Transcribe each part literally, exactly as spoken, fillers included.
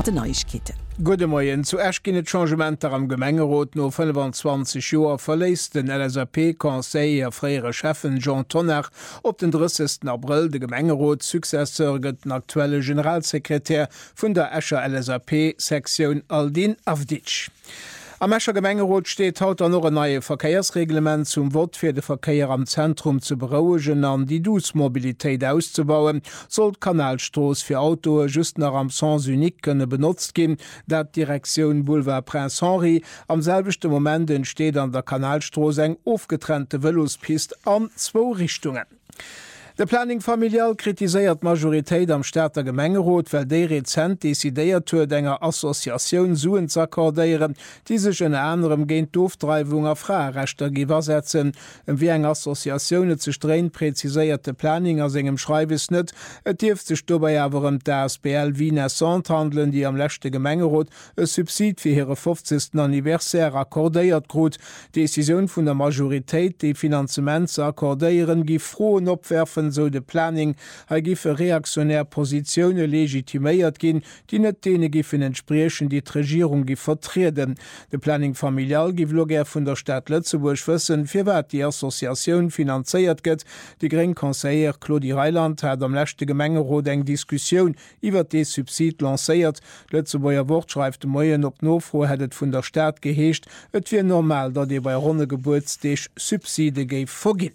mat den Neuigkeiten. Gute Morgen. Zuerst gehen Changementer am Gemengerot no fünfundzwanzig Joer verlässt den L S A P-Conseil a freiere Chefen Jean Tonner op den dreißigsten April de Gemengerot Successeur gëtt den aktuelle Generalsekretär vun der Escher L S A P-Sektion Aldin Avdic. Am Escher Gemengerot steht haut noch ein neue Verkehrsreglement zum Wort fir de Verkehr am Zentrum zu berouegen an die Dusmobilität auszubauen, sollt Kanalstroß für Auto just nach am Sens unique könne benutzt gehen, dat Direktion Boulevard Prince Henri am selbechte Moment entsteht an der Kanalstroß eng aufgetrennte Velospist an zwei Richtungen. De Planning familial kritiséiert Majoritéit am Staater Gemengerot, well déi Rezent desidéiert huet enger Assoziatioun suen ze akkordéieren, die sech en anderem géint d'Ofdreiwung a Frarechter giwersetzen. Wie eng Assoziatioune ze streen preziséierte Planning as engem Schreiwes net, et tieft sech dobei awerem der S B L Wien Essent handeln, die am lächte Gemengerot e Subsid fir hire fünfzigsten Anniversaire akkordéiert grot. Decision vun der Majoritéit de Finanzement ze akkordéieren gi froen opwerfen so de Planning ha gife reaktionär Positionune legitiméiert gin, die net dee gifen entsprechen die Regierung gi vertreden. De Planning familial gif Logär vun der Stadt Lützeburg wëssen, fir wat die Assoziatioun finanzéiert gëtt. Die Grengkonseier Claudi Reiland hat am lächte Gemengerot eng Diskussion iwwer de Subsid lacéiert. Lützeburger Wort schreift de Moien op Nofro hett vun der Staat geheescht, et wie normal, dat de bei runde Geburtsdeeg Subside géif vorginn.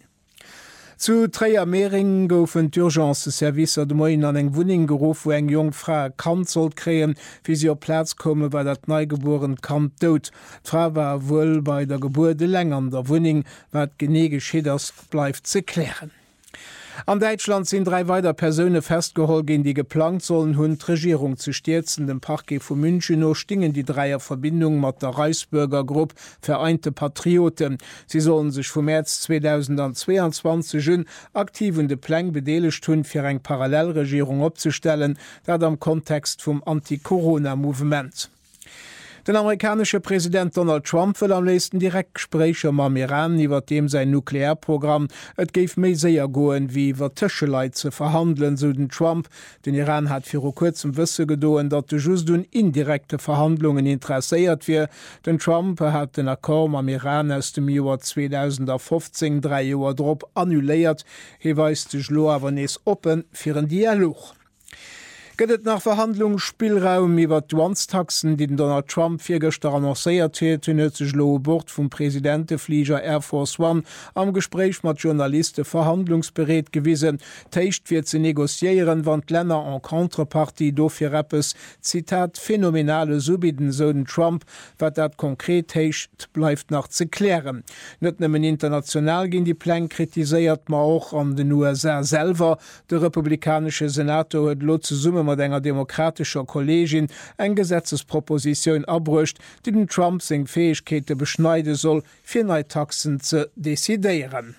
Zu Träier Mering goufen d'Urgenceservicer de Moien an eng Wuning gerufen, wo eng Jungfrau Kant sollt kreen, wie sie op Platz komme, weil dat neugeboren Kant dot. D'Frau war wohl bei der Geburt de länger an der Wuning, wat genege Schieders bleibt ze klären. An Deutschland sind drei weiter Personen festgeholt, gegen die geplant sollen hun Regierung zu stürzen. Dem Parquet von München noch stingen die dreier Verbindung mit der Reichsbürger Gruppe Vereinte Patrioten. Sie sollen sich vom März zweitausendzweiundzwanzig aktiv de Plan bedeligt hun für eine Parallelregierung aufzustellen, dat am Kontext vom Anti-Corona-Movement. Den amerikanische Präsident Donald Trump will am nächsten Direktgespräche am Iran iwwer dem sein Nuklearprogramm. Et geif méi séier goen wie iwwer Tëscheleit ze verhandeln, so den Trump. Den Iran hat fir kurzem Wësse gedoen, dat de just un indirekte Verhandlungen interesséiert wie. Den Trump hat den Akkor am Iran aus dem Joar zweitausendfünfzehn drei Joer Drpp annuléiert. He weist dech lo awer nees open fir en Dialog. Gëtt nach Verhandlungsspielraum iwwer d'Wanstaxen, die den Donald Trump virgestern annoncéiert huet, hunn sech lo Bord vum Präsidenteflieger Air Force One am Gespräch mat Journalisten verhandlungsbereet gewiesen, teicht fir ze negociieren, wann Länner en Contrepartie dofir Rappes, Zitat, phänomenale Subiden so den Trump, wat dat konkret teicht, bleibt nach ze klären. Net nëmmen international gin die Plan kritiséiert ma auch an den U S A selber. De republikanische Senator huet lo ze Summe mat enger demokratischer Kollegin eng Gesetzesproposition abrücht, die den Trump seg Fähigkeiten beschneide soll, fir neue Taxen zu desideieren.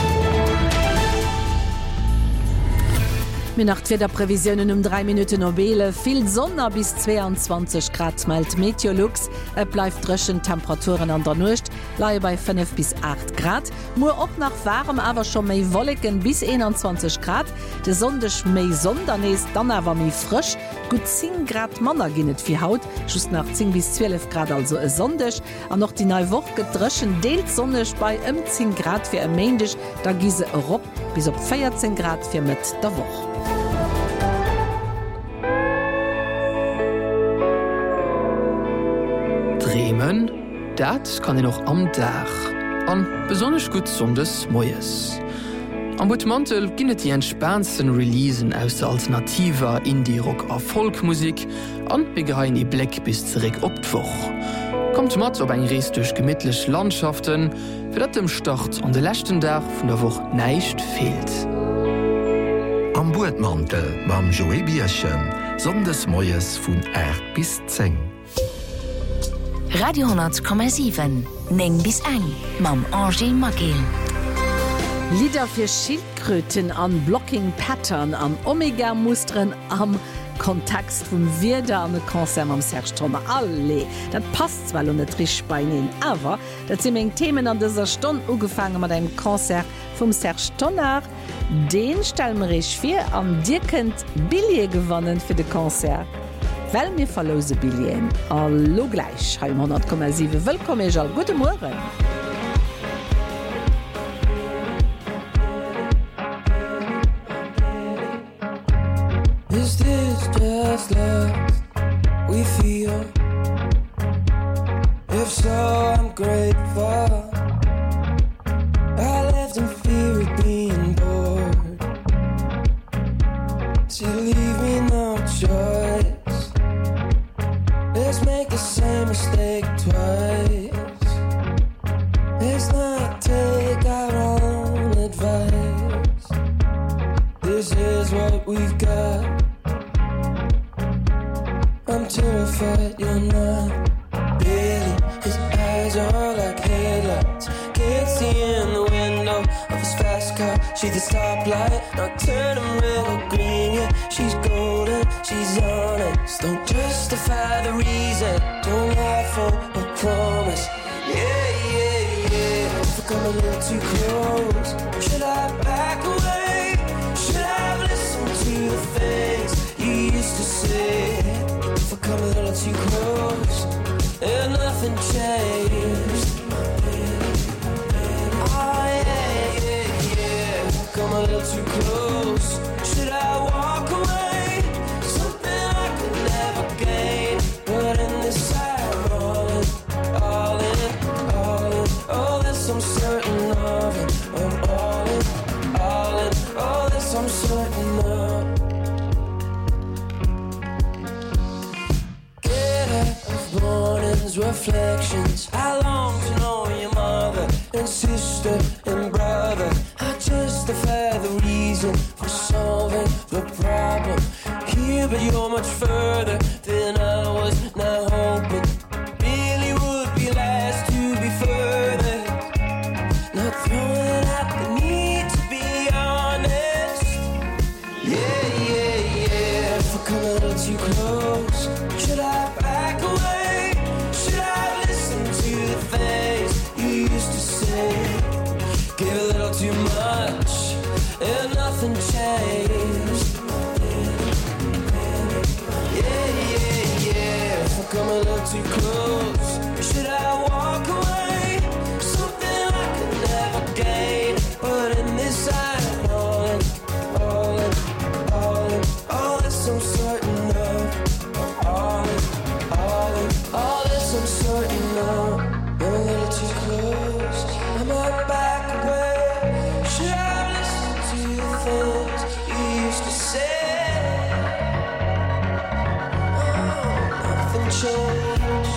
Mir nach der Prävisionen um drei Minuten Nobele, viel Sonne bis zweiundzwanzig Grad meldet Meteorlux, es bleibt drischen Temperaturen an der Nacht, leider bei fünf bis acht Grad, nur auch nach warm, aber schon mehr Wolken bis einundzwanzig Grad, der Sonntag mehr Sonntag, dann aber mehr frisch, gut zehn Grad Manner ginet für Haut, just nach zehn bis zwölf Grad also ein Sonntag, und noch die neue Woche gedrischen Deelt Sonntag bei um zehn Grad für ein Montag, da gieße Europa bis auf vierzehn Grad für mit der Woche. Dremen, dat kann ich noch am Dach. An besonders gut sonndes Moes. Am Butmantel ginnet die entspannendsten Releasen aus der alternativer Indie-Rock a Folkmusik an begehein i Black bis zurück op d'Woch. Kommt mat op eng Rees durch gemidtlech Landschaften, fir dat dem Start an de lächten Dach vun der Woch neicht fehlt. Am Butmantel mam Joe Bierchen, sonndes Moes vun acht bis zehn. Radio hundert Komma sieben, neng bis eng, mam Angel Magel. Lieder für Schildkröten an Blocking Pattern an Omega-Mustern am Kontext vom Wirder an Konzern am Serge Tonner. Alle, das passt zwar nicht richtig bei Ihnen, aber das sind meine Themen an dieser Stunde angefangen mit einem Konzert vom Serge Tonner. Den stellen wir euch vor, und ihr könnt Billett gewonnen für das Konzert. Well mir verlose Billien. Allo gleich ha hundert Komma sieben Willkommen all gute Morgen. Is this just love we feel? If so, I'm grateful. I lived in fear of being bored. So leave me no choice. Let's make the same mistake twice. Let's not take our own advice. This is what we've got. I'm terrified you're not. Billy, his eyes are like headlights. Can't see in the window of his fast car. She's the stoplight, now turn him red or green. Yeah, she's golden, she's honest. Don't justify the reason. Don't lie for a promise. Yeah, yeah, yeah. If I come a little too close, should I back away? Should I listen to the things you used to say? If I come a little too close and nothing changed. Oh yeah, yeah, yeah. Come a little too close. Should I walk away? Something I could never gain. But in this I'm all in, all in, all in. Oh, this I'm certain of it. I'm all in, all in. Oh, this I'm certain of. Get out of morning's reflections. I long to know your mother and sister and brother. I justify the reason for solving the problem here, but you're much further than I was now hoping. Really would be last to be further. Not throwing out the need to be honest. Yeah, yeah, yeah. If I come a little too close, should I back away? Should I listen to the things you used to say? Give a little too much and nothing changed. Yeah, yeah, yeah. If I come a little too close, should I walk away? Something I could never gain. But in this I'm all in, all in, all in. All this I'm certain of. All in, all in, all this I'm certain of. I'm a little too close. I'm a back away. Should I listen to the things you used to say? Oh, nothing changed.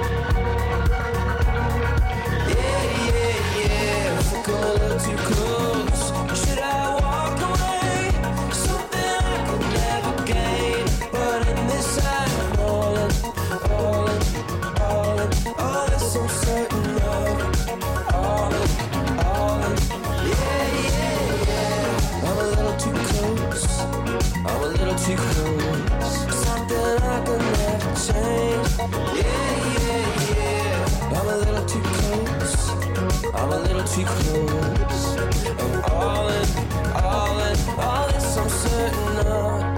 Yeah, yeah, yeah. If I come a little too close, should I walk away? Something I could never gain. But in this I'm all in, all in, all in. All this I'm certain of. All in, all in. Yeah, yeah, yeah. I'm a little too close. I'm a little too close. Something I could never change. Yeah, yeah, yeah. I'm a little too close. I'm a little too close. I'm all in, all in. All this I'm certain of.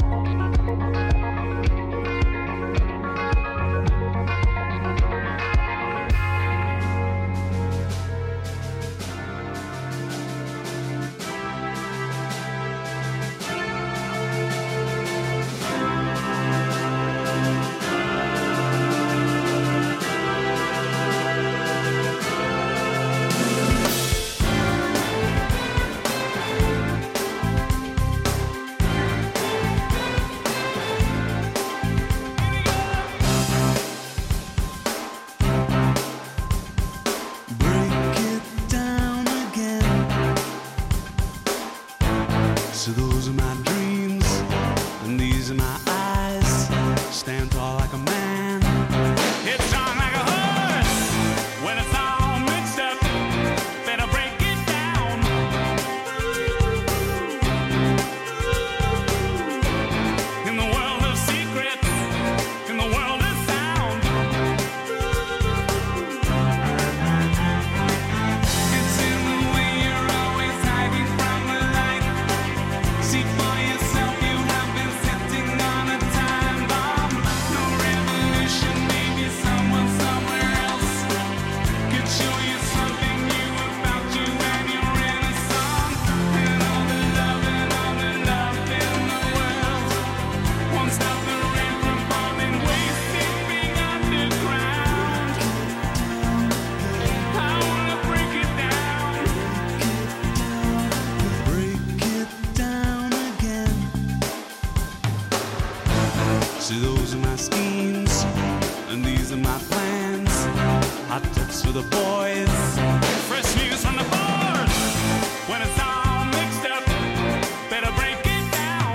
of my plans. Hot tips for the boys. Fresh news from the board. When it's all mixed up, better break it down.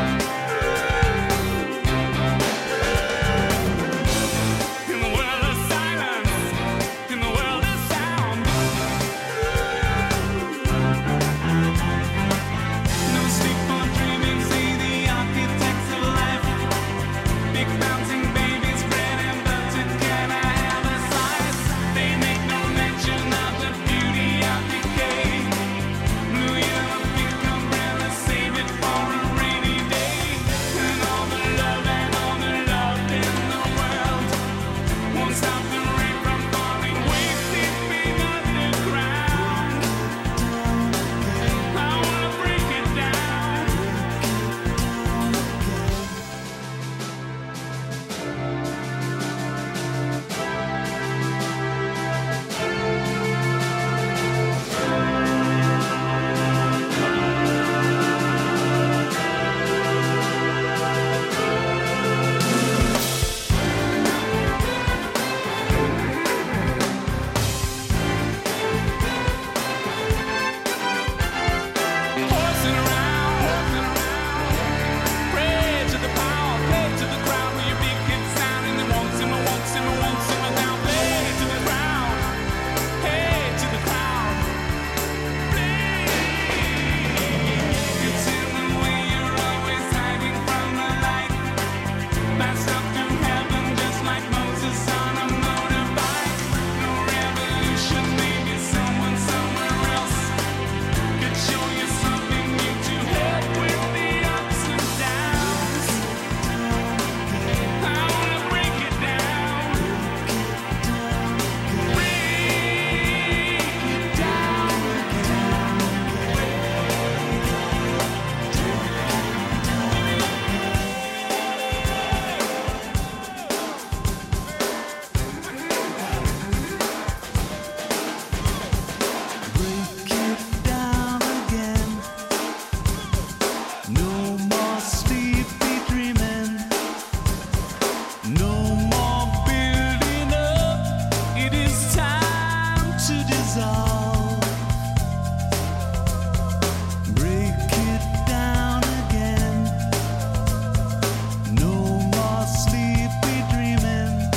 In the world of silence, in the world of sound. No sleep for dreaming, see the architects of life. Big bouncing babies, bread and butter, can I have a slice? They make no mention of the beauty of decay. Blue yellow pink umbrella, save it for a rainy day. And all the love and all the love in the world won't stop the rain from falling, wasted being underground. I wanna break it down. Horsing around, pray to the power, play to the crowd with your big hit sound, and it won't simmer, won't simmer, won't simmer down. Play to the crowd, hey to the crowd. Play. It's in the way you're always hiding from the light. Passed up to heaven just like Moses on a motorbike. No revolution, maybe someone somewhere else could show you something new to help with the ups and downs. I wanna break it down. Break it down. Break it down again. No more sleepy dreaming. No more building up. It is time to dissolve. Break it down again. No more sleepy dreaming.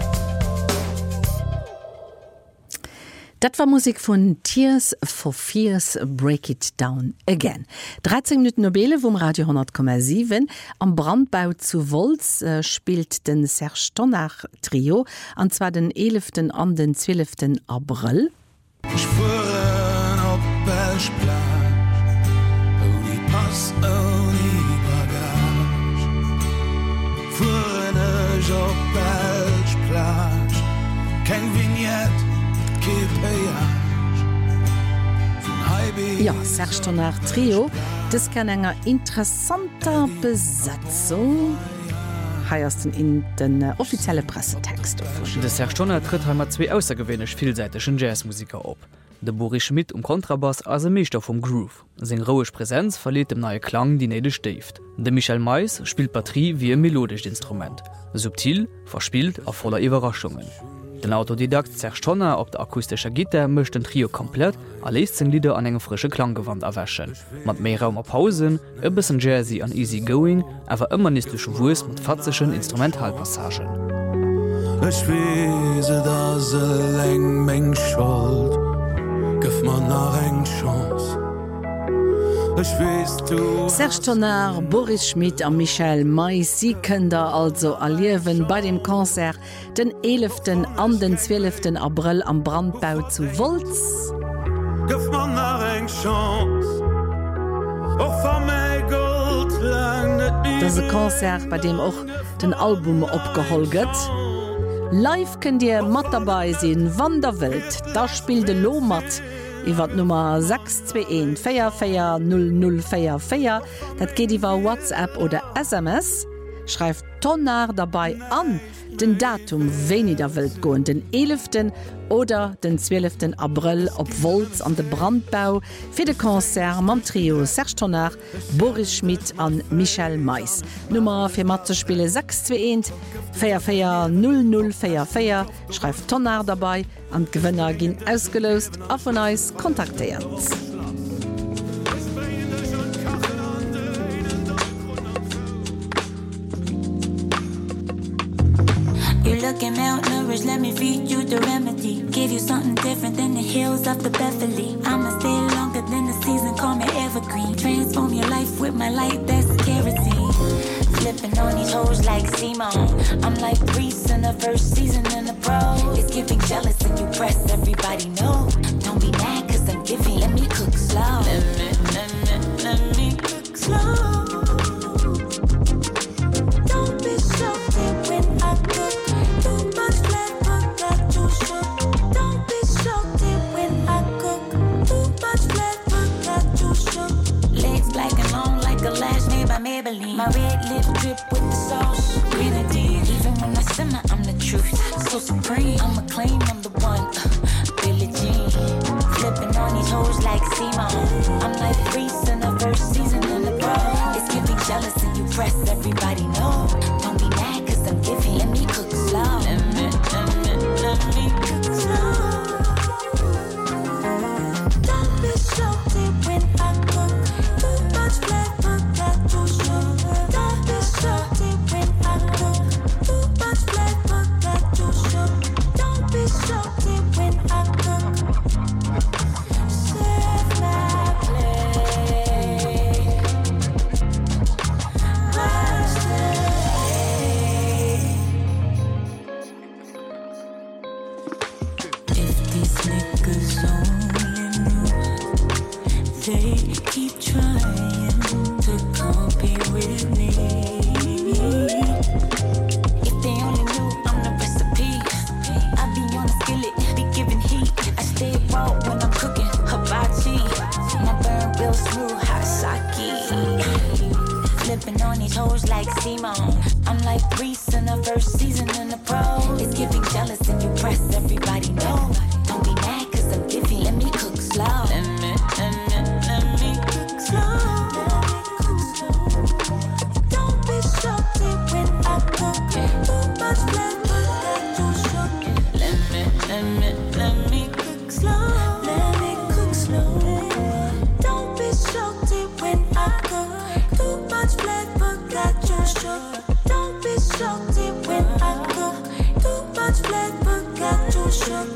Dat war Musik von Tears for Fears Break It Down Again. dreizehn Minuten Nobele vom Radio hundert Komma sieben. Am Brandbau zu Volz äh, spielt den Serge Tonach Trio, und zwar den elften an den zwölften April. Ich fuhren op Belschplage, wo die Pass ohne Bagage. Fuhren ich op Belschplage, kein Vignette, kein Péage. Von Heibi Ja, Serge Tonach Trio, das kann enger interessanter Besetzung. Heiersten in den äh, offizielle Pressetext. De Sertonner tritt heimmer zwei aussergewwenech vielsäiteschen Jazzmusiker op. De Boris Schmidt um Kontrabass as e Meester vum Groove. Seng rouech Präsenz verleet dem neue Klang die nede steft. De Michael Mais spielt Batterie wie e melodisch Instrument. Subtil, verspielt a voller Überraschungen. Den Autodidakt Serge Tonner op der akustischer Gitter mëcht den Trio komplett a leest seng Lieder an engem frische Klanggewand erwäschen. mat méi Raum a Pausen, e bisssen Jazzy an easy going, awer ëmmernistische Wus mat fatzeschen Instrumentalpassagen. Ech wese da se leng még Schuld, Gëf man nach eng Chance. Serge Tonner, Boris Schmidt an Michael Mais sie kënder also erliewen bei dem Konzert den elften an den zwölften April am Brandbau zu Volz. Gëf man nach eng Chance. Och war méi Gold lang net nie. Das ist ein Konzert, bei dem auch den Album opgeholget. Live könnt ihr mat dabei sehen, Wanderwelt, da spielt de Lomat. Iwer Nummer sechs zwei eins vier vier null null vier vier, dat geht iwwer WhatsApp oder S M S, schreibt Tonnar dabei an den Datum wenig der Welt goen den elften oder den zwölften April op Volz an de Brandbau fir de Konzert mam Trio Serge Tonner, Boris Schmidt an Michel Mais. Nummer fir Matzespiele sechs zwei eins vier vier null null vier vier schreibt Tonner dabei an Gewënner ginn ausgelöst a vun eis kontaktiert. You're looking malnourished, let me feed you the remedy. Give you something different than the hills of the Beverly. I'ma stay longer than the season, call me evergreen. Transform your life with my light, that's kerosene. Flipping on these hoes like Simone. I'm like Reese in the first season in the pro. It's giving jealous and you press everybody know. Don't be mad cause I'm giving, let me cook slow. Let me, let me, let me cook slow. Don't be so deep when I cook. Maybelline. My red lip drip with the sauce grenadine. Even when I simmer, I'm the truth. So supreme, I'ma claim I'm the one. uh, Billie Jean. Flipping on these hoes like Simone. I'm like Reese in the first season in the pro. It's giving jealous and you press everybody know. Don't be mad cause I'm giving, let me cook slow. Let me, let me, let me cook slow. Don't be so deep when I cook. Too much flavor, got too sure. Don't be so deep when I cook. Too much flavor, got too sure. Don't be so deep when I cook. Serve my plate. Watch the if these niggas only knew, they keep trying to compete with me. If they only knew I'm the recipe, I be on the skillet, be giving heat. I stay raw when I'm cooking hibachi. My burn real smooth, hot sake. Flipping on these hoes like Simone. I'm like Reese in the first season in the pro. It's giving jealous and you press everybody know. Don't be mad cause I'm giving, let me cook slow. Let me, let me, let me cook slow. Don't be so deep when I cook. Too much flavor, got too shook. Let me, let me, let me cook slow. Let me cook slow. Don't be so deep when I cook. Too much flavor, got too shook. Don't be so deep when I cook. Too much flavor, got too shook.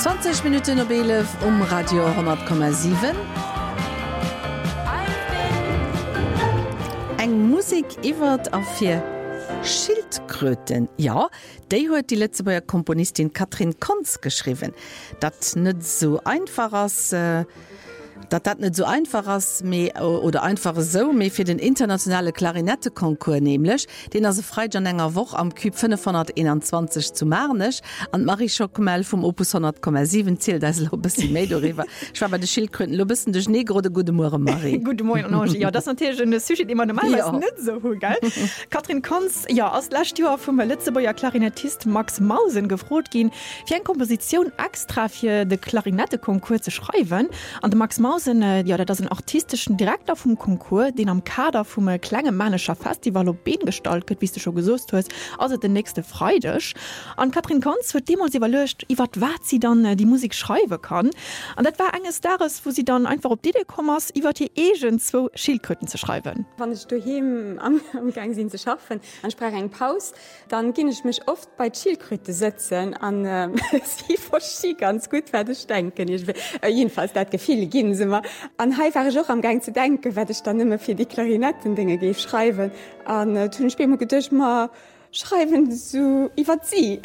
zwanzig Minuten Nobel um Radio hundert Komma sieben. Eng Musik iwwert a fir Schildkröten. Ja, déi huet die letzte Komponistin Katrin Konz geschrieben. Dat net so einfach as äh, dat dat net so einfach as me oder einfach so méi fir den internationale Klarinettekonkurs nämlich, den as se frei an enger woch am Küb fünfhunderteinundzwanzig zu Marnech an Marie Schockmel vum Opus hundert Komma sieben zielt méi doiwwer. Ich war bei de Schildkröten lo bisssen dech negro de gute Morgen Marie. Gute Morgen Ange. Ja, das Sujet immer normal ja. net so hoch, gell? Katrin Konz, ja aus lacht Joer vum Litzebauer Klarinettist Max Mausen gefrot gin, fir en Komposition extra fir de Klarinettekonkurs zu schreiben an de Max Mausen, ja, das ein artistischen Direktor vom Konkurs, den am Kader vom Klangemännischer Festival op Been gestaltet, wie du schon gesagt hast, also den nächste Freitag. Und Katrin Konz wird dem sie überlöscht, über was sie dann äh, die Musik schreiben kann. Und das war eines Jahres, wo sie dann einfach auf die Idee gekommen ist, über die Egen zwei Schildkröten zu schreiben. Wenn ich daheim am, am Gang sind zu schaffen, dann sprach eine Pause, dann ging ich mich oft bei Schildkröten sitzen und äh, sie verstehe ganz gut, was ich denke. Ich, äh, jedenfalls, das gefiel, gehen sie mir. An Hai war ich auch am Gang zu denken, werde ich dann immer für die Klarinetten-Dinge gebe schreiben. Und äh, dann spiele ich mir gedacht, mal schreiben so über sie.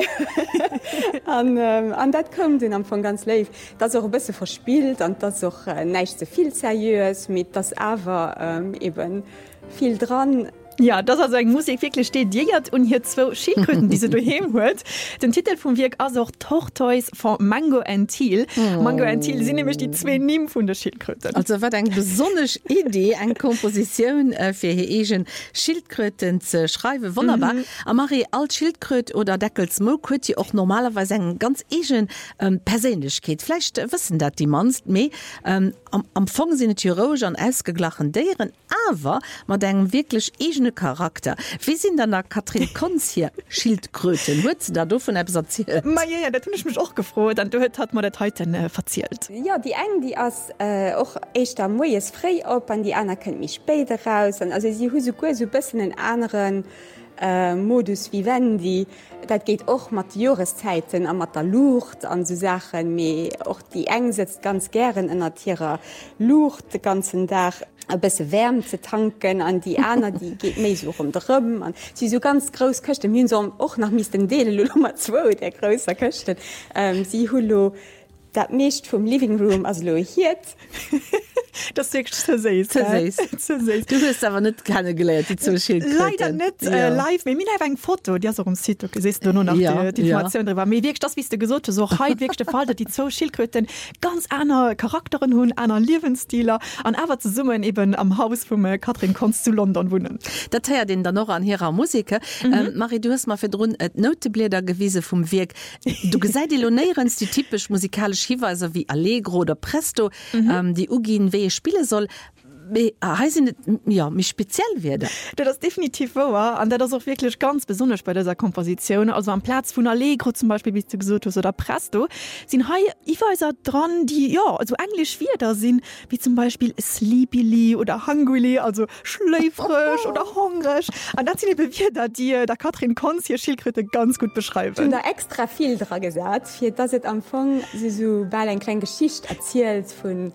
Und ähm, das kommt dann am Anfang ganz live. Das ist auch ein bisschen verspielt und das ist auch äh, nicht so viel seriös, mit das aber ähm, eben viel dran. Ja, das also eng Musik wirklich steht jegert und hier zwei Schildkröten, die sie daheim hört. Den Titel vom Werk also auch Tortoise von Mango and Teal. Oh. Mango and Teal sind nämlich die zwei Nymphen von der Schildkröten. Also was eine besondere Idee, eine Komposition äh, für hier egen Schildkröten zu schreiben. Wunderbar. Mhm. Aber Marie, als Schildkröte oder Deckelsmolk hat ja auch normalerweise eine ganz egen ähm, Persönlichkeit. Vielleicht äh, wissen das die meisten mehr. Ähm, am Anfang sind die Rouge und ausgeglachen deren, aber man denkt wirklich egen Charakter. Wie sind dann da Katrin Konz hier Schildkröten? Wird sie da davon etwas erzählt? Ma ja, ja, da tun ich mich auch gefreut. Und du hat mir das heute äh, erzählt. Ja, die einen, die als äh, auch echt am Moes frei ab und die anderen können mich später raus. Und also sie haben sogar so ein bisschen einen anderen äh, Modus wie wenn die. Das geht auch mit Jahreszeiten und mit der Lucht und so Sachen. Aber auch die Eng sitzt ganz gern in der Tiere Lucht den ganzen Tag. Ein bisschen Wärme zu tanken an die Anna, die geht mehr so rum drüben. Und sie so ganz groß Kösten. Wir haben auch nach Mister Dele Nummer zwei, der größer Kösten. Ähm, sie haben das meiste vom Living Room, also hier. Das ist wirklich zu süß. Zu süß. Du hast aber nicht keine gelernt, die zu Schildkröten. Leider nicht ja. äh, live. Wir haben ein Foto, die ist auch im Site, du siehst nur noch ja, die, die Information ja. drüber. Aber wirklich, das, wie du gesagt hast, so heute wirklich der Fall, dass die zwei Schildkröten ganz andere Charaktere haben, andere Lebensstile und aber zusammen eben am Haus von äh, Katrin Konz zu London wohnen. Das hat ja den dann noch an ihrer Musik. Mhm. Ähm, Marie, du hast mal für drun äh, Noteblätter gewesen vom Werk. Du gesagt, die Lonärens, die typisch musikalische Hinweise wie Allegro oder Presto, mhm. ähm, die Ugin wie spielen soll, heißen ja mich speziell werde. Das ist definitiv wahr und das ist auch wirklich ganz besonders bei dieser Komposition. Also am Platz von Allegro zum Beispiel, wie du gesagt hast, oder Presto, sind Hinweise dran, die ja also englisch wieder sind, wie zum Beispiel Sleepily oder Hungry, also schläfrig oder hungrig. Und das sind eben wieder die der Katrin Konz hier Schildkröte ganz gut beschreiben. Und da extra viel dran gesagt, für das es am Anfang so bei einer kleinen Geschichte erzählt von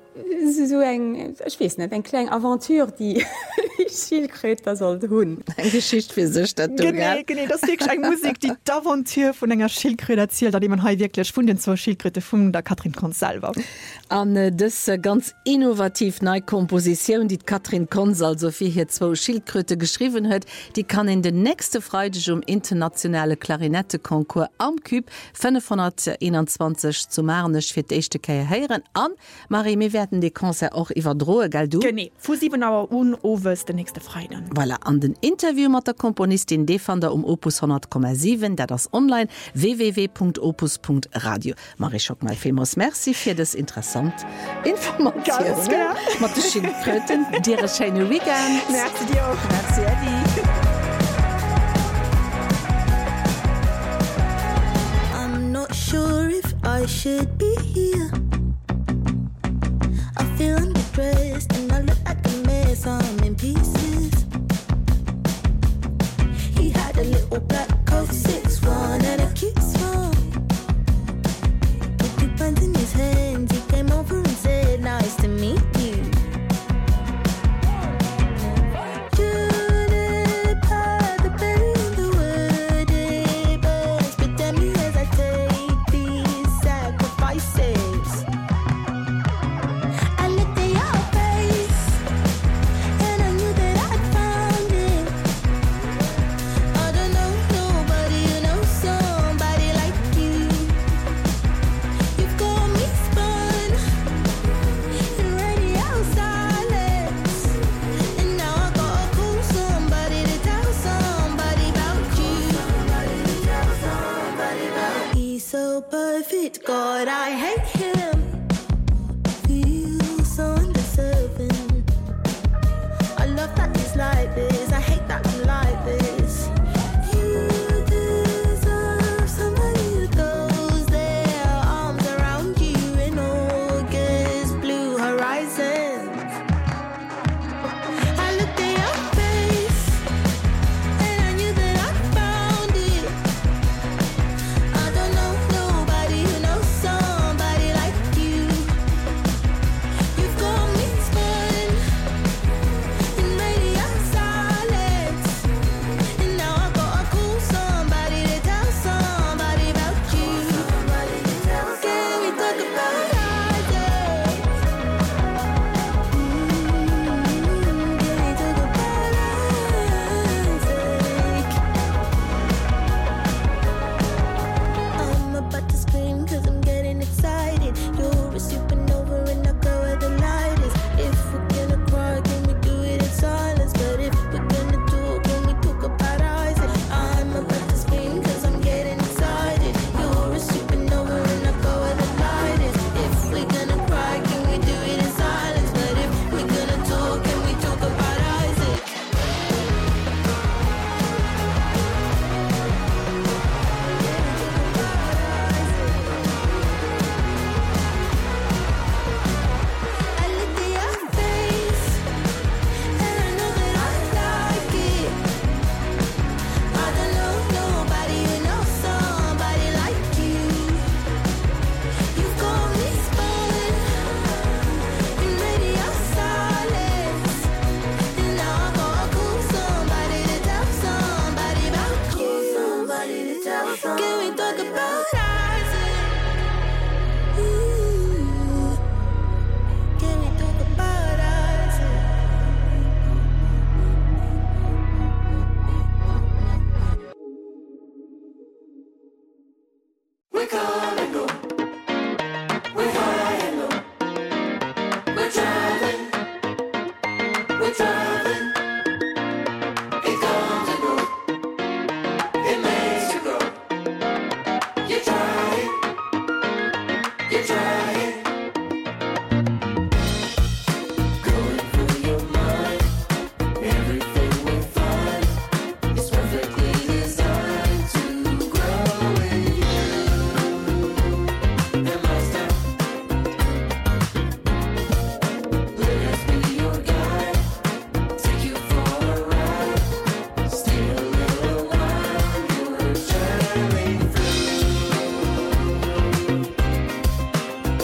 so eng ich weiß nicht, ein kleine Aventur, die Schildkröte sollte hun. Eine Geschichte für sich. Das, genau, genau, das ist wirklich eine Musik, die die Aventur von einer Schildkröte erzählt, die man heute wirklich von den zwei Schildkröten von der Katrin Konz selber. Und äh, das ist ganz innovativ neue Komposition, die Katrin Konz also für hier zwei Schildkröte geschrieben hat, die kann in den nächsten Freitag um internationale Klarinettekonkurs am Küb fünfhunderteinundzwanzig zu Marnech für die erste Kehr hören. Und Marie, wir werden die Konzert auch überdrohen, gell du? Genau, vor sieben Uhr und Overs der nächste Freitag. Voilà, an den Interview mit der Komponistin Defender um Opus hundert Komma sieben, der das online w w w punkt opus punkt radio. Marie Schockmel, vielmals merci für das interessante Information. Ganz klar. Mit den Schildkröten, dir ein schönes Weekend. Merci dir auch. Merci, Eddie. I'm not sure if I should be here. I feel underdressed and I look like a mess. I'm in pieces. He had a little black coat, six one and a cute smile. hate him. Feel so undeserving. I love that he's like this. I hate that I'm like this. You deserve somebody who goes their arms around you in August blue horizons. I looked at your face and I knew that I found it. I don't know nobody who knows somebody like you. You've got me spun in radio silence, and now I gotta call somebody to tell somebody about you. Can we talk about Isaac? Mm, can we talk about Isaac? I'm about to scream cause I'm getting excited. You're a supernova and I go where the light is. If we're gonna cry, can we do it in silence? But if we're gonna talk, can we talk about Isaac? I'm about to scream cause I'm getting excited. You're a supernova and I go where the light is. If we're gonna cry, can we do it in silence? But if we're gonna talk, can we talk about Isaac? I look at your face and I know that I like it. I don't know nobody who knows somebody like you. You've got me spun in radio silence, and now I gotta call somebody to tell somebody about you. Somebody to tell somebody. Can we talk about Isaac? Ooh. Can we talk about Isaac? We come and go. We high and low. We're traveling. We're traveling. It comes and goes. It makes you grow. You try it. You try it. Going through your mind. Everything we find is perfectly designed to grow in you. And master, let us be your guide. Take you for a ride. Stay a little while. You're traveling through.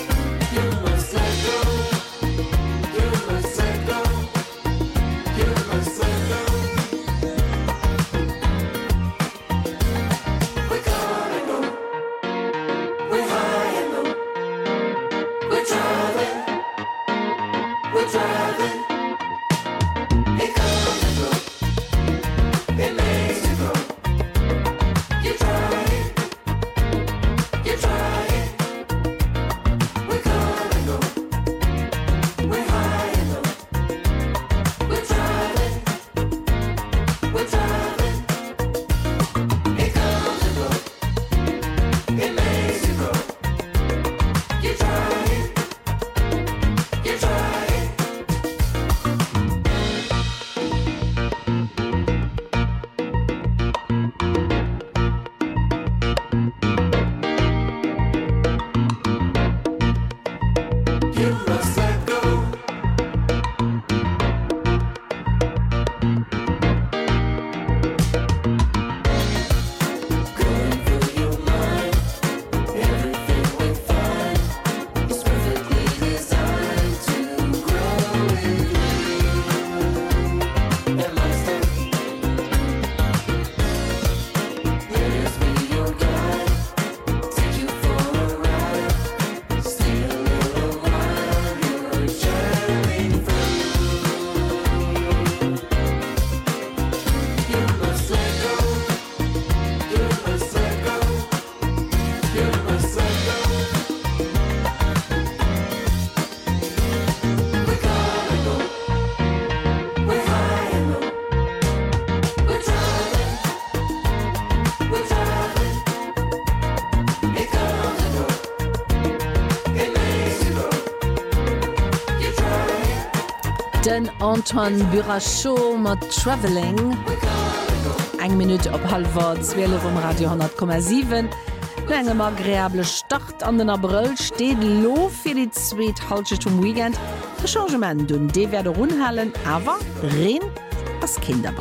Den Antoine Burachot mat Traveling eng Minute op halbwer zwele vum Radio hundert Komma sieben. Engem agréable Start an den April steet lo fir die zweet Halsche zum Weekend. De Changement dun dee werde runhalen, awer Reen as Kind dabei.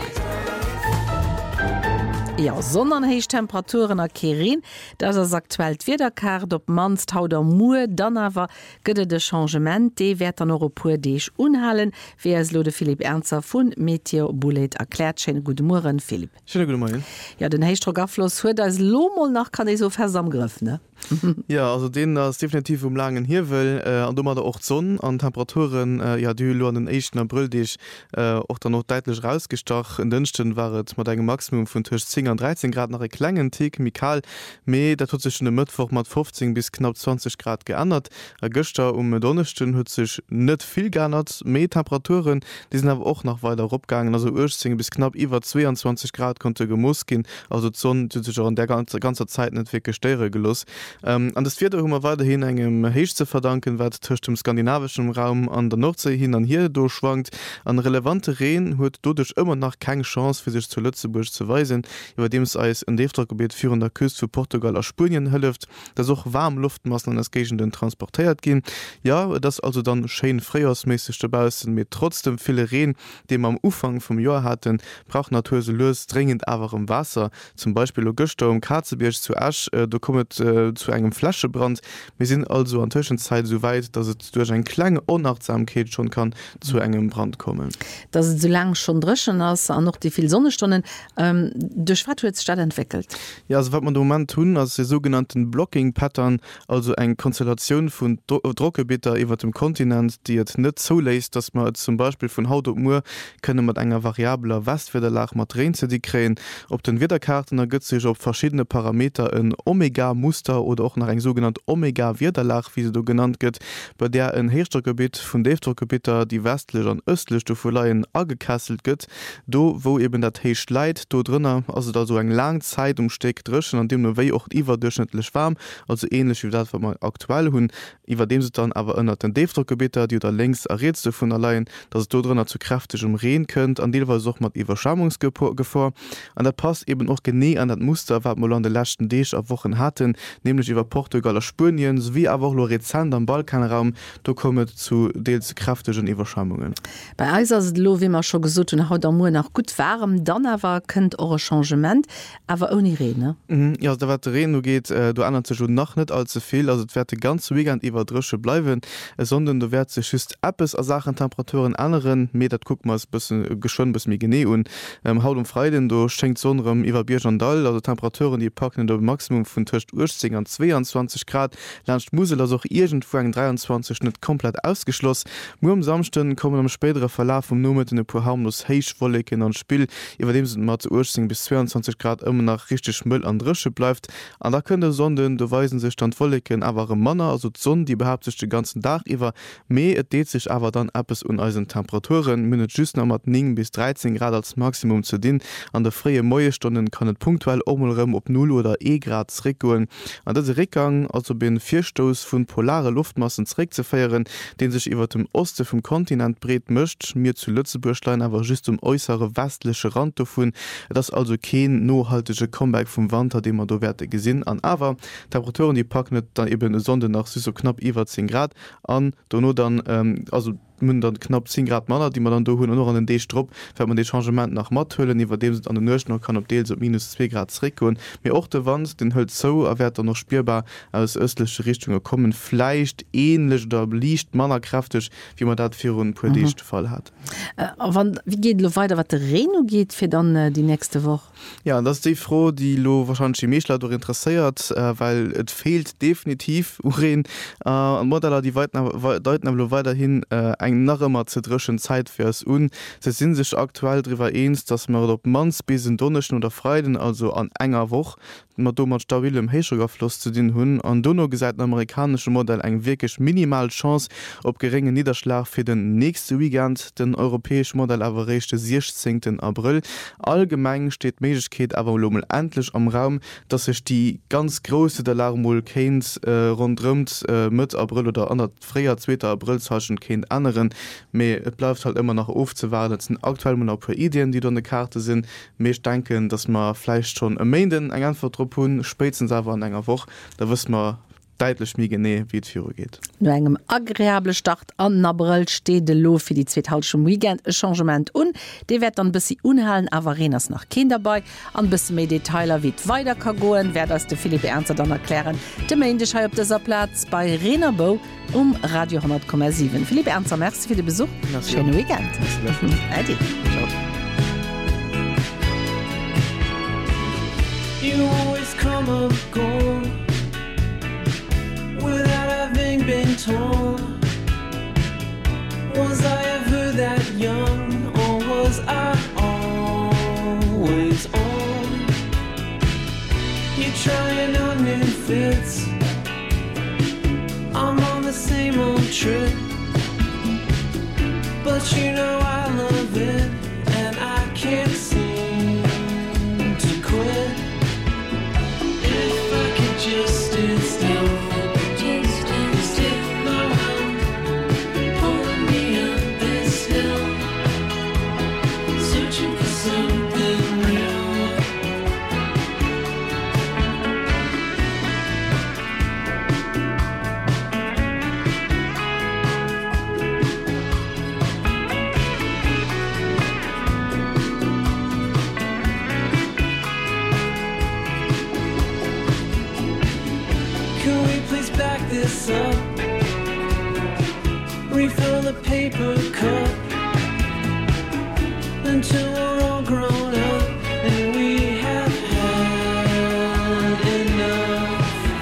Ja, sonnenhéich Temperaturen a Kerin, dats ass aktuell Wiederkart op Manst hauder Mue, dann awer gëtt de Changement, dee werd an Europuer deich unhalen, wie es lo de Philipp Ernzer vun Meteo Bullet erklärt. Schönen guten Morgen, Philipp. Schönen guten Morgen. Ja, den Heichtrogafloss huet als Lomol nach kann ich so versamgriff, ne? Ja, also den as definitiv um langen hier will äh, an dummer der och Sonn an Temperaturen äh, ja du lo an den echten April Dich äh, och dann noch deitlich rausgestach in dünchten waret mat engem Maximum vun Tisch zehn an dreizehn Grad nach e klengen Tik Mikal méi dat hue sich schon Mittwoch mat fünfzehn bis knapp zwanzig Grad geändert. A Göster um Donnerchten hue sich net viel geändert méi Temperaturen die sind aber auch noch weiter opgangen, also achtzehn bis knapp iwwer zweiundzwanzig Grad konnte gemus gin, also Sonn sich an der ganze ganze Zeit net wirklich stere gelos. Ähm, an das vierte Hummer weiterhin engem Heich zu verdanken, wat töcht dem skandinavischen Raum an der Nordsee hin an hier durchschwankt. An relevante Reen huet dodech immer noch keine Chance für sich zu Lützeburg zu weisen, über dem es als in Deftergebiet führen der Küste für Portugal aus Spurien hölft, dass auch warm Luftmassen an das Gegenden transportiert gehen. Ja, das also dann schön freiersmäßig dabei sind, mit trotzdem viele Reen, die man am Ufang vom Jahr hatten, braucht natürlich löst dringend aber im Wasser. Zum Beispiel Augusta um Katzebirch zu Asch, äh, da kommt äh, zu einem Flaschebrand. Wir sind also an Zwischenzeit so weit, dass es durch eine kleine Unachtsamkeit schon kann zu einem Brand kommen. Das ist so lange schon drschen ist, auch noch die vielen Sonnenstunden ähm, durch was wird statt entwickelt. Ja, also was man im Moment tun, also die sogenannten Blocking-Pattern, also eine Konstellation von Druckgebieten über dem Kontinent, die es nicht so lässt, dass man zum Beispiel von Haut und Uhr können mit einer variabler Westwetterlage mit Reinze die kriegen. Auf den Wetterkarten ergibt sich auf verschiedene Parameter ein Omega-Muster oder auch nach eng sogenannt Omega-Widerlach, wie sie do genannt gëtt, bei der en Heerstockgebiet vun Defdruckgebieter die westlech an östlech do Fuleien agekesselt gëtt, do wo eben dat Heich leit do drinnner, also da so eng lang Zeit umsteck dreschen, an dem no wéi och iwwer durchschnittlich warm, also ähnlich wie dat man aktuell hunn, iwwer dem se dann aber ënnert den Defdruckgebieter, die da längs errätste vun allein, dat es do drinnner zu kräftig umreen könnt, an deelweis soch mat Iwerschamungsgefor, an der pass eben auch gené an dat Muster, wat mo an de lachten Deeg a wochen hatten, nämlich über Portugaler Spurien wie aber Lorizant am Balkanraum, da kommt zu deels kräftigen Überschwemmungen. Bei Eis lo wie man schon gesucht und haut am nach gut warm, dann aber könnt eure Changement, aber ohne Reden. Mhm, ja, da wird Reden geht, äh, du ändert sich schon noch nicht allzu viel, also es wird ganz weekend über Drische bleiben, äh, sondern du wirst sich just Apps als Sachen Temperaturen anderen, mir das guck mal ein bisschen geschön bis mir genau und ähm, haut und frei, denn du schenkt so einem über Bierjandal, also Temperaturen, die packen in der Maximum von zwischen achtzehn und zweiundzwanzig Grad, Lcht Musel as auch irgendwo eng dreiundzwanzig net komplett ausgeschloss. Mo am Samsten kommen am spätere Verlauf um Nummer in pu harmlos Heichwolleken an Spiel, iwwer dem sind mat zu achtzehn bis zweiundzwanzig Grad immer nach richtig Müll an Drsche bleibt. An da könnte Sonden, du weisen sich dann Wolleken awer Manner, also Sonn, die behaupt sich den ganzen Dach iwwer mé et deet sich aber dann ab es uneisen Temperaturen mindet just mat nine bis dreizehn Grad als Maximum zu din. An der freie Moiestunden kann et punktuell ommelrem op null oder e Grad zrickgoen. An das Rückgang also bin Vierstoß vun polare Luftmassen zurück zu feieren, den sich iwwer dem Oste vom Kontinent bret mischt, mir zu Lützeburgstein aber just um äußere westliche Rand davon, das also kein nohaltige Comeback vom Wander, dem man do Werte gesinn an aber Temperaturen die packnet dann eben eine Sonde nach so knapp iwwer zehn Grad an, da nur dann ähm, also dann knapp zehn Grad Manner, die man dann do hun noch an den Deestrop, wenn man de Changement nach mat höllen, iwwer dem an den Nch noch kann op Deel so minus zwei Grad zrickun. mir och de Wand den höllt so erwert er noch spürbar aus östliche Richtungen kommen fleicht ähnlich da liicht mannerkraftig, wie man dat fir hun Podecht mhm. fall hat. Äh, wann, wie geht lo weiter wat der Reno geht fir dann äh, die nächste Woche? Ja, das die froh, die lo wahrscheinlich Chemischler durch interessiert, äh, weil et fehlt definitiv Uren äh, an Modeller die weiten deuten lo weiterhin äh, eng nachmmer ze dreschen Zeit fürs un. Se sind sich aktuell drüber eins, dass man op mans bis donneschen oder Freiden, also an enger woch mat do mat stabilem Hechergafloss zu den hunn an donno gesäit amerikanische Modell eng wirklich minimal Chance op geringe Niederschlag fir den nächste Weekend. Den europäisch Modell awer rechte sechzehnten April. Allgemein steht Meigkeet awer lommel endlich am Raum, dat sech die ganz große der Larmol Keins äh, rundrümt äh, mit April oder an freier zweiter April zaschen kind andere probieren me et läuft halt immer noch aufzuwarten sind aktuell man paar Ideen die du eine Karte sind mich denken dass man vielleicht schon am Mainden eng Antwortruppen spätestens aber an enger Woche da wirst man deitlich mir gené wie es für geht. No engem agréable Start an April steht de Lo für die zweitausend Weekend Changement un. De werd dann bis sie unhalen Arenas nach Kind dabei an bis méi Detailer wie weiter ka goen, wer das de Philipp Ernster dann erklären. De Main schei op dieser Platz bei Renabo um Radio hundert Komma sieben. Philipp Ernster Merc für den Besuch. Schönen Weekend. Adi. Ciao. You always come up gold without having been told. Was I ever that young or was I always on? You trying on new fits, I'm on the same old trip, but you know I love it and I can't seem to quit. If I could just stand still, this up, refill the paper cup until we're all grown up and we have had enough.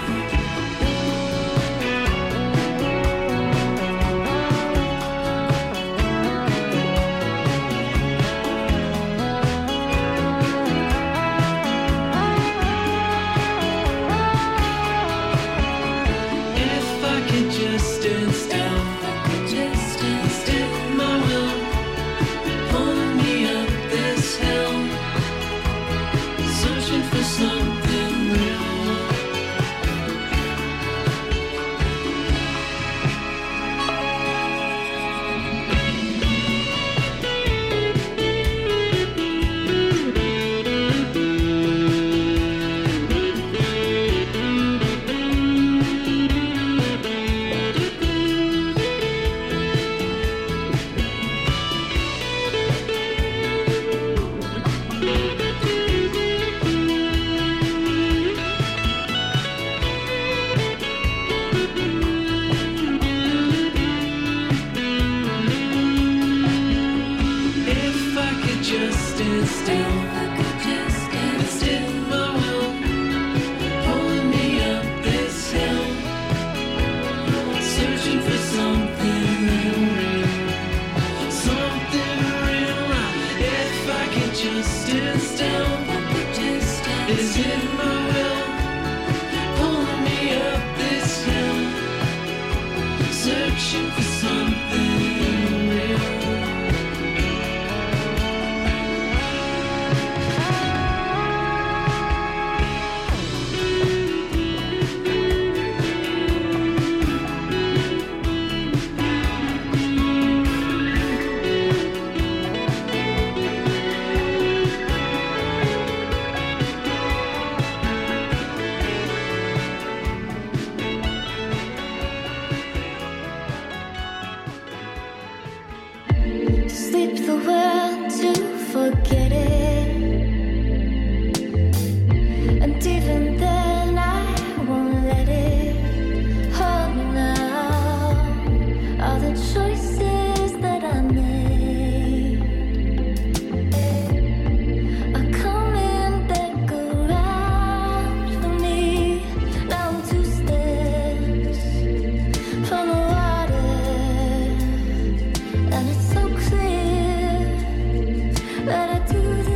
Just stand still, just stand still, my will pulling me up this hill, searching for something real. Just stand still, just stand still, my will pulling me up this hill, searching for something real, something real. If I could just stand still, is it my will pulling me up this hill, searching for something real. Sleep the world to forget it, and even then I won't let it hurt me now. All the choices that I made are coming back around for me. Now I'm two steps from the water, and it's so clear that I do this.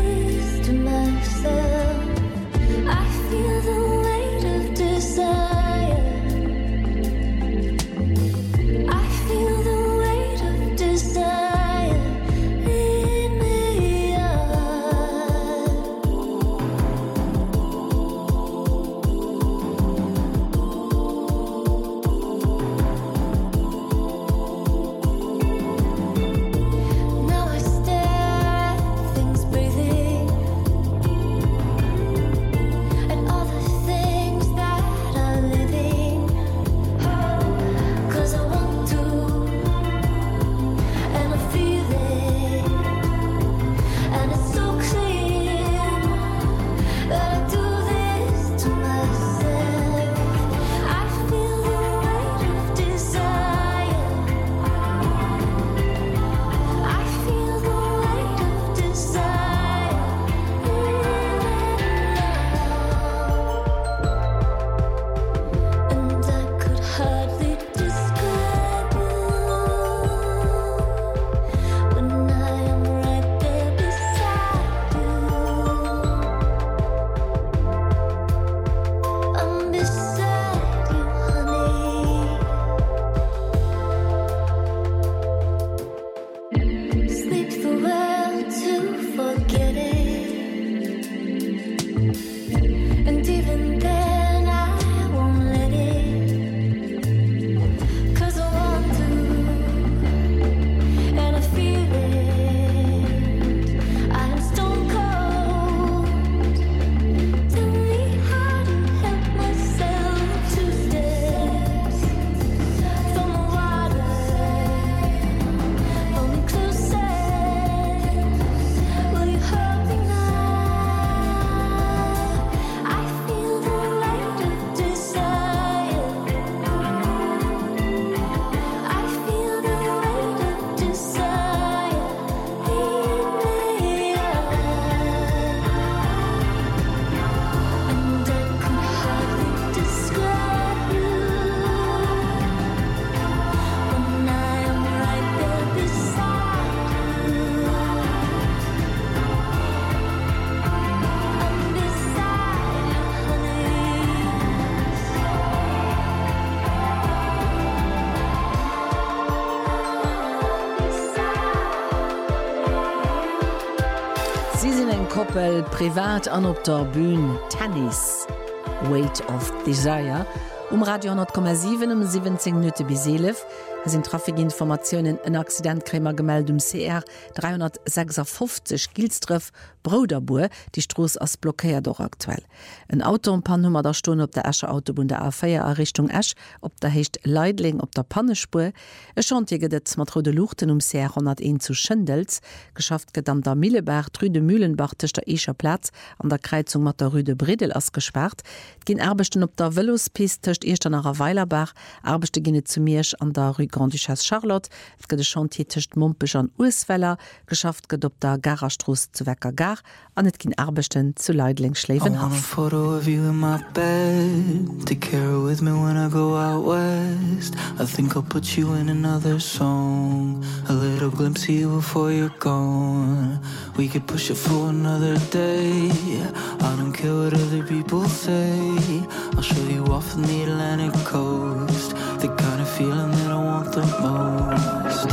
Koppel privat an op der Bühn Tennis Weight of Desire um Radio hundert Komma sieben um siebzehn Minuten bis elf. Es sind Trafikinformationen en Accidentkrämer gemeldet um C R dreihundertsechsundfünfzig Gilstref Broderbuhr, die Stroß as blockiert doch aktuell. Ein Auto um Pannummer der Stunde op der Escher Autobahn der A vier a Richtung Esch, op der hecht Leidling op der Pannespur. Es Chantier det Matro de Luchten um C R hunderteins zu Schindels, geschafft get an der Milleberg, Rüde Mühlenbach tisch der Escher Platz, an der Kreuzung mat der Rüde Bredel as gesperrt. Gin Erbechten op der Velospiste tischcht Eter nach Weilerbach, Erbechte ginne zu Mirsch an der Rue Grand Duchesse Charlotte, es gët de Chantier tischcht Mumpech an Ursweller, geschafft get op der Garastroß zu Wecker Gar, an net gin Erbechten zu Leidling schläfen ha. Photo of you in my bed to carry with me when I go out west. I think I'll put you in another song, a little glimpse of you before you're gone. We could push it for another day. I don't care what other people say. I'll show you off on the Atlantic coast, the kind of feeling that I want the most.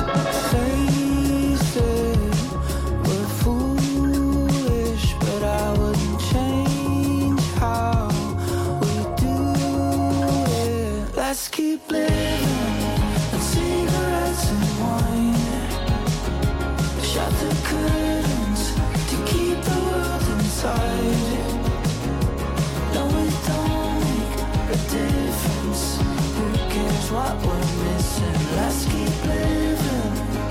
Face it, we're foolish, but I wouldn't change how we do it. Let's keep living and cigarettes and wine. Shut the curtains to keep the world inside. No, it don't make a difference. Who cares what we're missing? Let's keep living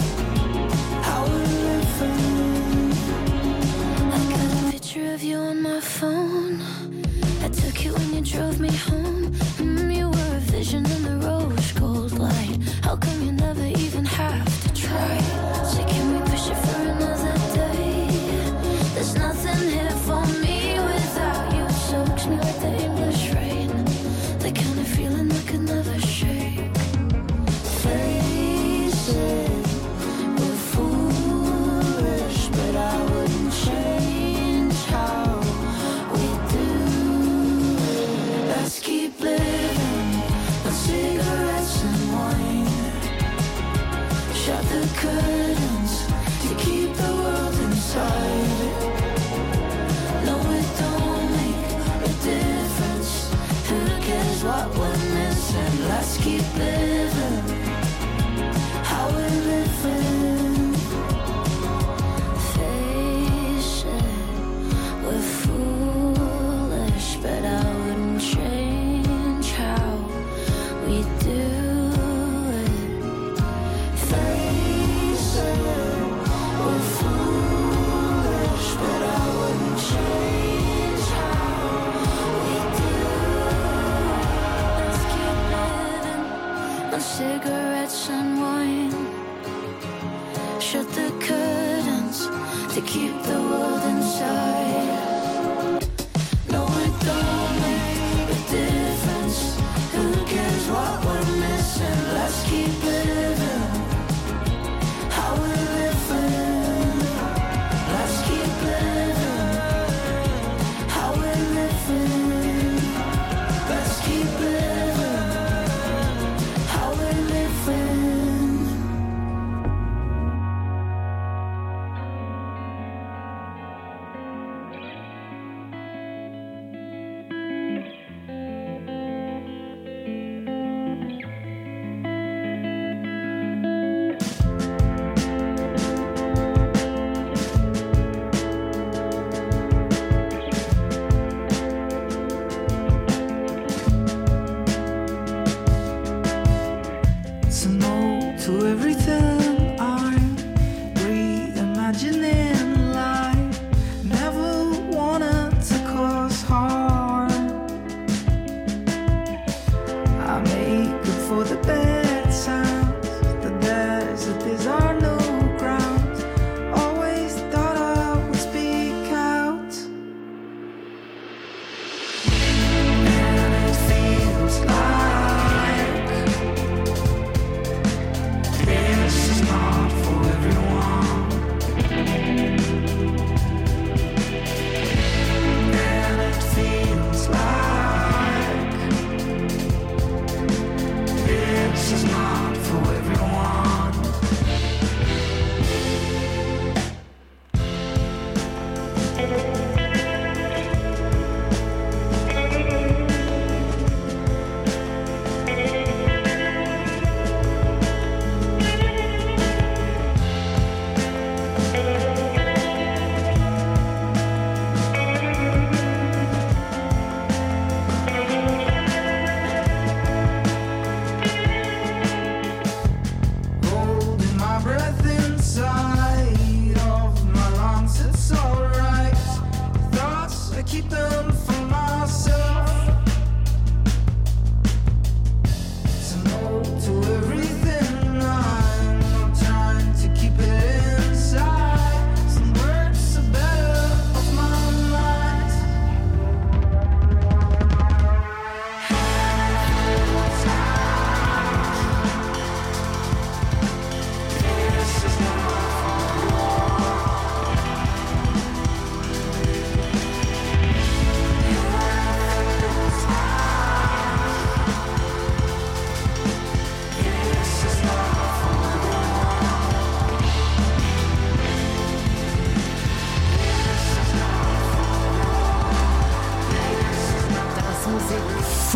how we're living. I got a picture of you on my phone. I took it when you drove me home. Mm, you were a vision in the rose gold light. How come you never even have to try? So can we push it for another day? There's nothing here for me without you. It soaks me like the English rain, the kind of feeling I could never shake. Face it, we're foolish, but I wouldn't change how we do it. Let's keep living on cigarettes and wine. Shut the curtains to keep the world inside. No, it don't make a difference. Who cares what we're missing? Let's keep living how we're living. Face it, we're foolish, but I wouldn't change how we do it. Face it, we're foolish, but I wouldn't change how we do it. Let's keep living on cigarettes and wine. Shut the curtains to keep the world inside. No, it don't make a difference. Who cares what we're missing? Let's keep living how we're living. Let's keep living how we're living. Let's keep living how we're living. It's a no to everything I'm reimagining life. Never wanted to cause harm. I make it for the bad sounds. The desert is our no ground. Always thought I would speak out. And it feels like this is not for everyone. And it feels like this is not for everyone. Thank you.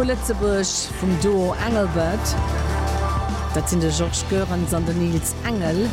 Lützeburg vum Duo Engelbert. Dat sind de George Görens an den Nils Engel.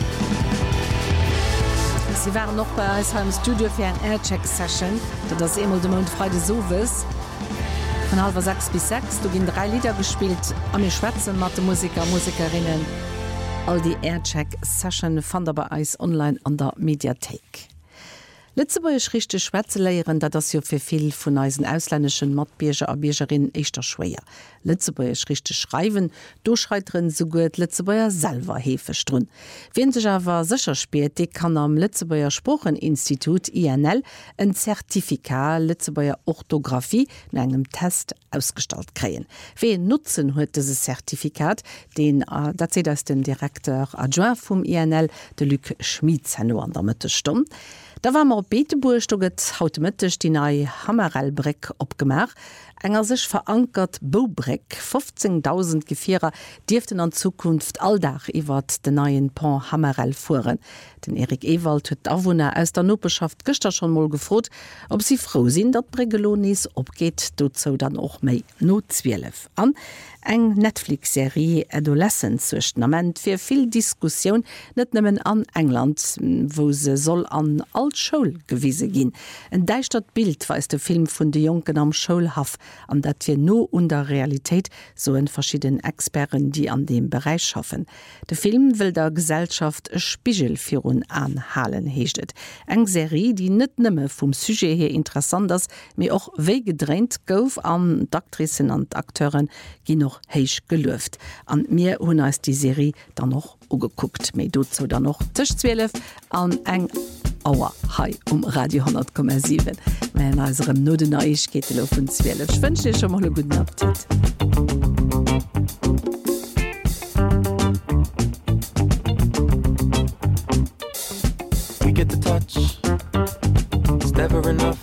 Sie waren noch bei Eisheim Studio fir en Aircheck-Session, dat das emul de Mond frei de Sowes. Von halber sechs bis sechs, du ginn drei Lieder gespielt, a mir Schwätzen mat de Musiker, Musikerinnen. All die Aircheck-Session fand aber Eis online an der Mediathek. Lützeburg richchte Schwätze leieren, dat das jo fir viel vun eisen ausländischen Matbierger a Biergerin eichter schwéier. Lützeburg richchte schreiben, durchschreiterin so gut Lützeburger selber hefestrun. Wen sech awer sicher spielt, die kann am Lützeburger Sprocheninstitut I N L ein Zertifikat Lützeburger Orthographie in engem Test ausgestalt kreien. Wen nutzen huet dieses Zertifikat, den äh, dat se das den Direktor Adjoint vom I N L, de Luc Schmidt hanno an der Mitte stumm. Da war mar Beeteburg stoget haut mittech die nei Hammerelbrick opgemach, enger sech verankert Bobrick fünfzehntausend Gefierer Diften an Zukunft alldach iwwer den neien Pont Hammerel fuhren. Den Erik Ewald huet Awohner aus der Noppeschaft gister schon mal gefrot, ob sie froh sinn, dat Bregelonis opgeht, dozo dann och méi no zwölf an. Eng Netflix-Serie Adolescent-Zuchtament fir viel Diskussion net nëmmen an England, wo se soll an alt Schoul gewiese gin. En deichtert Bild weis de Film vun de Jonken am Schoulhaf, an dat fir no unter Realität so en verschieden Experten, die an dem Bereich schaffen. De Film will der Gesellschaft e Spiegelfirun anhalen heeschtet. Eng Serie, die net nëmme vum Sujet her interessant ass, mir och wéi gedrängt gouf an d'Aktrissen an Akteuren gi noch heich gelüft. An mir hun als die Serie dann noch ugeguckt. Mei dozo dann noch Tisch zwölf an eng Auer hai um Radio hundert Komma sieben. Wenn alsem no den Eich geht lo vun zwölf. Ich wünsche dir schon mal guten Appetit. We get the touch. It's never enough.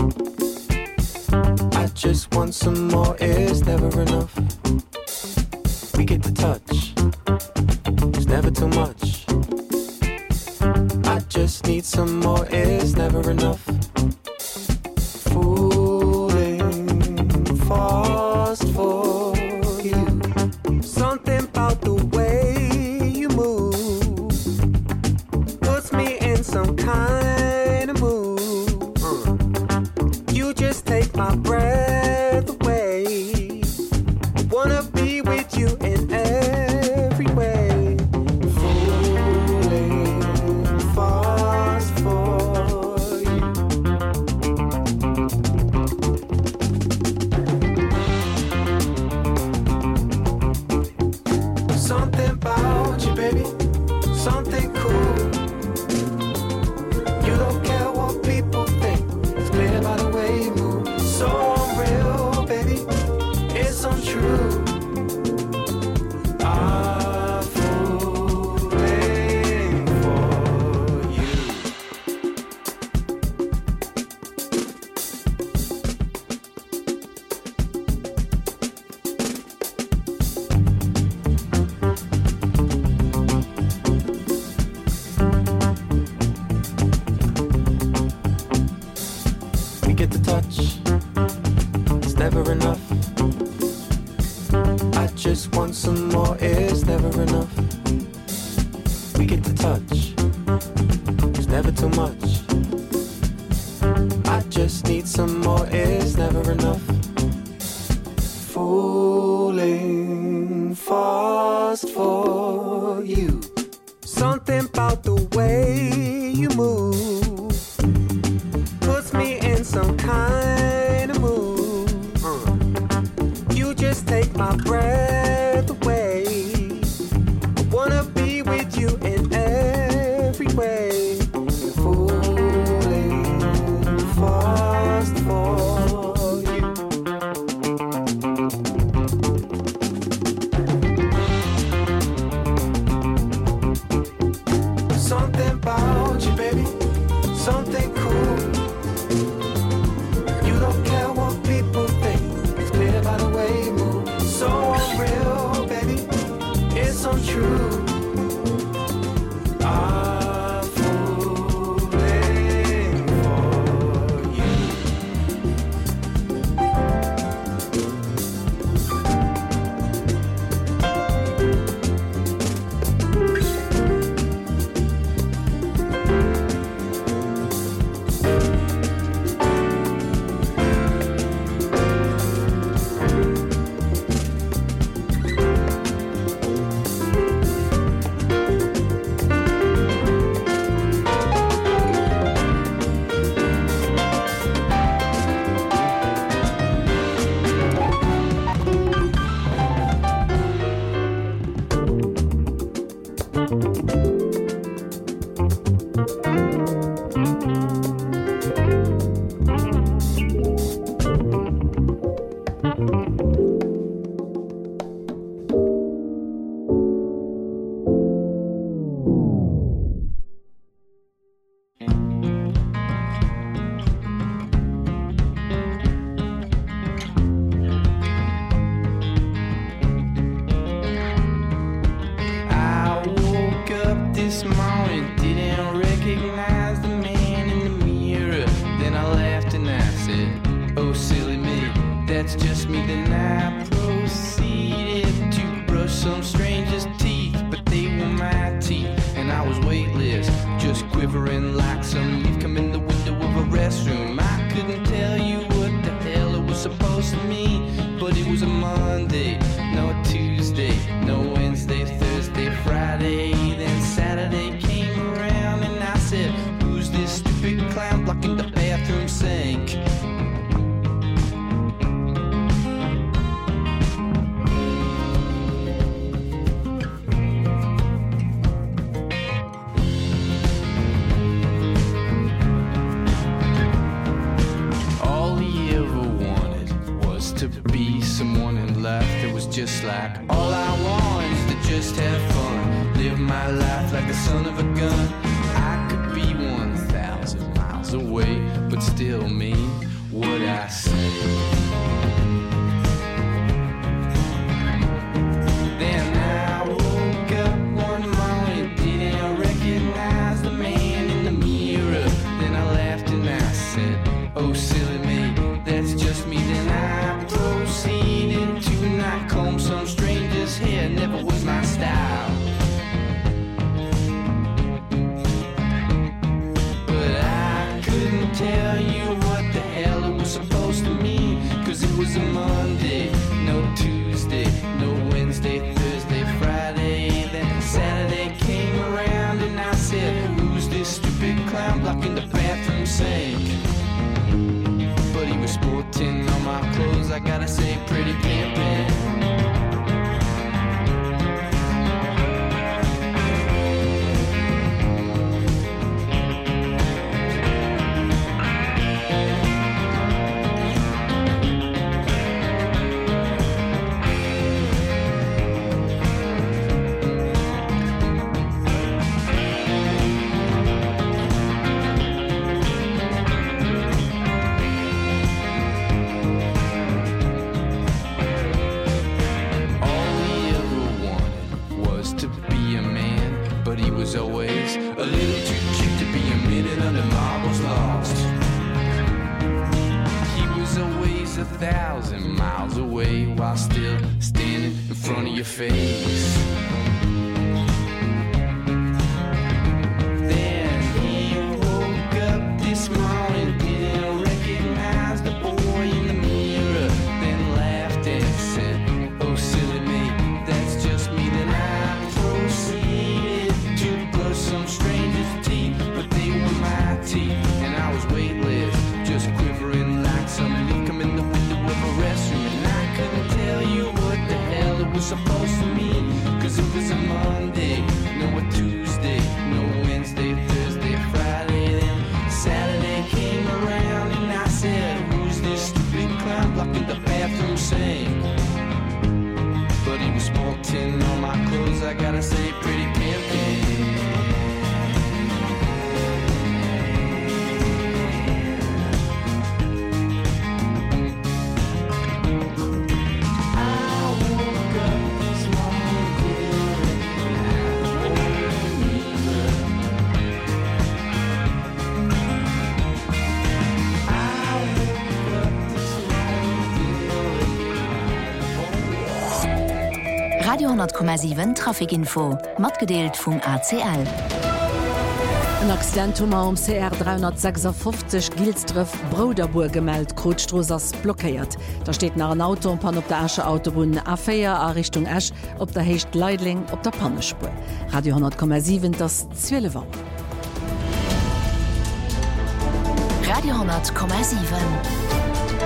I just want some more. It's never enough. We get the touch. It's never too much. I just need some more. It's never enough. Fooling fast for you. Something about the way you move puts me in some kind of mood. uh. You just take my breath away. I wanna be with you in every way. Fooling fast for you. Something about you, baby. Something cool. You don't care what people think. It's clear by the way you move. So real, baby. It's untrue. I'm falling for you. We get the touch. It's never enough. I just want some more. It's never enough. We get the touch. It's never too much. I just need some more. It's never enough. Fooling fast for you. Something about the way you move puts me in some kind of mood. uh. You just take my breath away. I wanna be with you in every way. Fooling fast for you. Something about you, baby. Something cool. You don't care what people think. It's clear by the way you move. So real, baby. It's untrue. I'm falling for you. Radio hundert Komma sieben Trafikinfo mat gedeelt vum A C L. Ein Accidentummer um C R dreihundertsechsundfünfzig Gilsdriff Broderburg gemeldt, Krotstros ass blockéiert. Da steht nach ein Auto und Pan op der Asche Autobahn A vier a Richtung Esch, op der Hecht Leidling op der Pannespur. Radio hundert Komma sieben das zwölf Uhr. Radio hundert Komma sieben.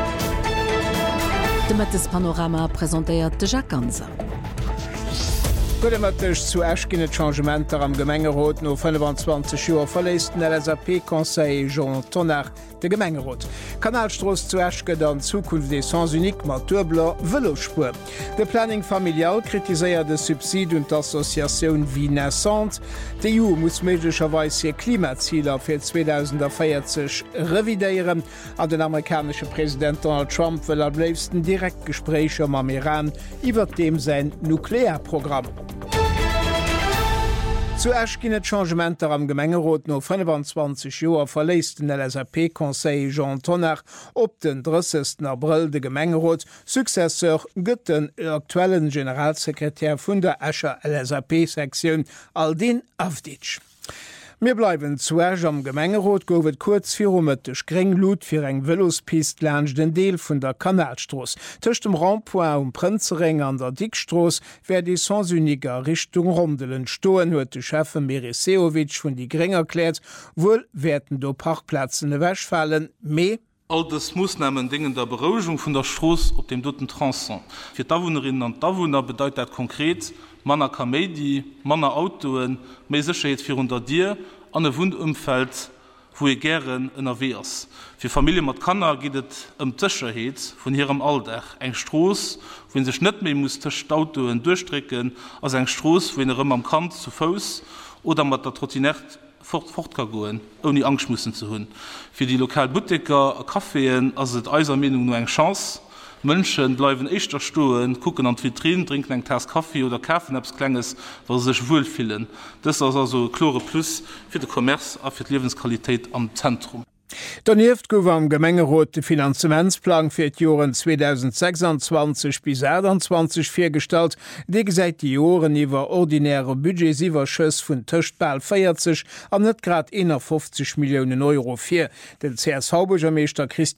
Demettes Panorama präsentiert de Jacques Ganser. Gutemëttech zu Äschginne Changementer am Gemengerot no fünfundzwanzig Joer verléisten L S A P-Konseil Jean Tonner de Gemengerot. Kanalstroos zu Äschke an Zukunft de sans unik Maturbler Wëllospur. De Planning familial kritiséiert de Subsid und d'Assoziatioun wie naissant. De E U muss méiglecherweis hir Klimazieler fir zweitausendvierzig revidéieren. An den amerikanische Präsident Donald Trump will am liebsten Direktgespräche am Iran iwwer dem sein Nuklearprogramm. Zu Äschginne Changementer am Gemengerot no fünfundzwanzig Joer verléisten L S A P-Konseil Jean Tonner op den dreißigsten April de Gemengerot Successeur gëtten e aktuellen Generalsekretär vun der Äscher L S A P-Sektion Aldin Avdic. Mir bleiwen zuerg am Gemengerot gowet kurz virmettech Grenglud fir eng Velospist lerncht den Deel vun der Kanalstroos. Tëcht dem Rampoint um Prenzering an der Dickstroos wär die sansuniger Richtung Rondelen stoen huet de Chefe Meriseowitsch vun die Grenger kläert, wouel werden do Parkplatzen e wäch fallen, méi all das Mussnahmen dingen der Berougung vun der Stroos op dem doten Transon. Fi Dawunerinnen an Dawunner bedeit dat konkret Manner Kamedi, Manner Autoen, méi secheet fir unter Dir an e Wundumfeld, wo e gieren ënnerwehrs. Fi Familie mat Kanner gidet ëm Tëcherheet vun hirem Alldach, eng Stroos, woin sech net méi muss tëcht Autoen durchstrecken, ass eng Stroos, woin er ëm am Kant zu Fous oder mat der Trottinett fort fortkagoen, oni Angstmussen zu hunn. Fi die Lokalbutiker a Kaffeen ass et eiser Menung no eng Chance. Mënschen bleiwen eichter Stoen, kucken an Vitrinen, trinken eng Tas Kaffee oder Kaffenapps klenges, wat sech wohlfielen. Das ass also klore Plus fir de Kommerz a fir d Lebenssqualitéit am Zentrum. Daneft gower am Gemengerot de Finanzementsplan fir d Joren zweitausendsechsundzwanzig bis einundzwanzig firstalt, de gesäit die Joren iwwer ordinäre Budgetsiwerschëss vun Tëchtbal feiertzig an net grad einundfünfzig Millionen Euro fir. Den C S V-Bürgermeister Christ